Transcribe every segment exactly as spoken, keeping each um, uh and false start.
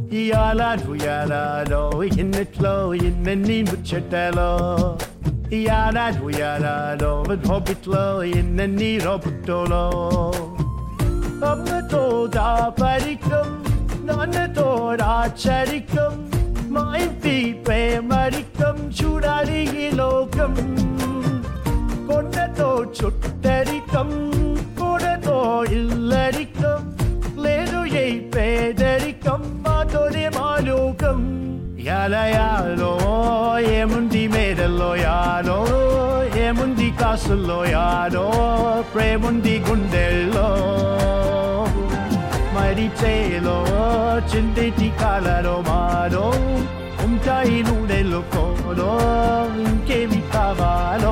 Yalado yalado innetlo innenni muchetelo Yalado yalado hobbitlo innenni robutolo Amnato da parikam nannato racharikum మైంపి ప్రేమరికం చూడాలి ఈ లోకం కొండతో చుట్టరికం కూడతో ఇల్లరికం లేదు ఏ పేదరికం మాతోనే మా లోకం యాలయాలో ఏముంది మేడల్లో యాలో ఏముంది కాసుల్లో యాలో ప్రేముంది గుండెల్లో మరి చేలో చిందేటి కాలలో మాలో ఉంటాయి నూనెలో కోలో ఇంకేమి కావాలో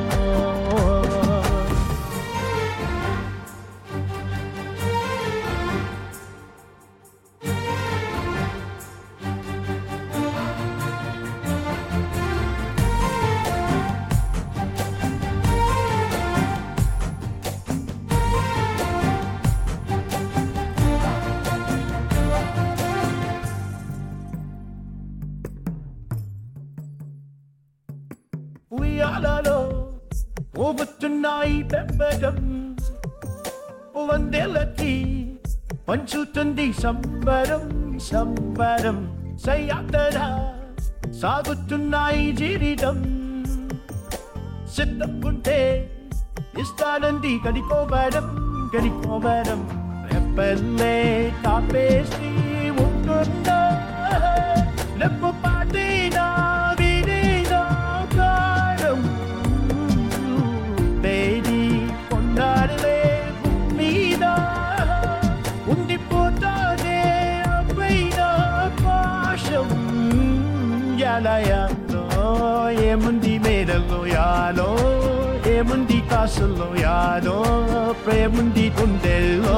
ఉయ్యాలలో ఊగుతున్నాయి పెంపకం వందేళ్ళకి పంచుతుంది సంబరం సంబరం సయ్యాతర సాగుతున్నాయి జీవితం సిద్ధపుంటే ఇస్తానంది కడికోవడం కడికోవడం రెప్పల్లే తాపేసి ఉంటున్నా లెప్పు పాటేనా వినేనా కారం బేడి కొండాలే మీద ఉండిపోతానే అపైన పాశం యాలయాలో ఏముంది మేడల్లో యాలో ఏముంది కాసుల్లో యాలో ప్రేముంది గుండెల్లో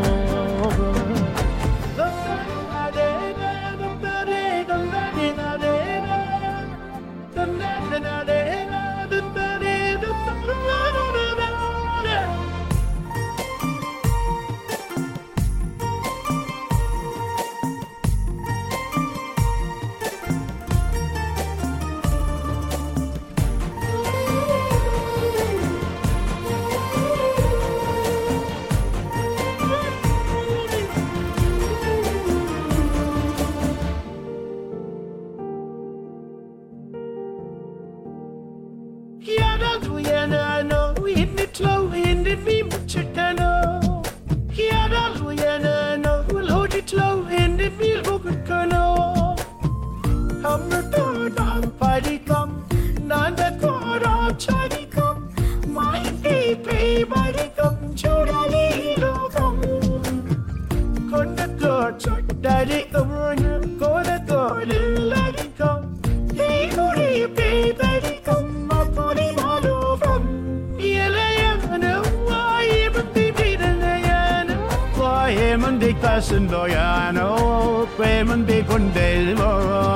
ప్రేమంది గుండెల్లో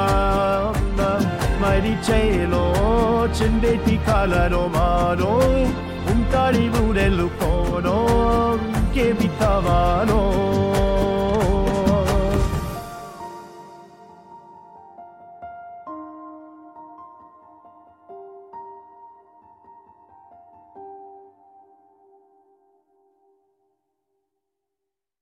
మరి చేలో చిందేటి కాలలో మాలో ఉంటాయి నూనెలు కోనో ఇంకేమి కావాలో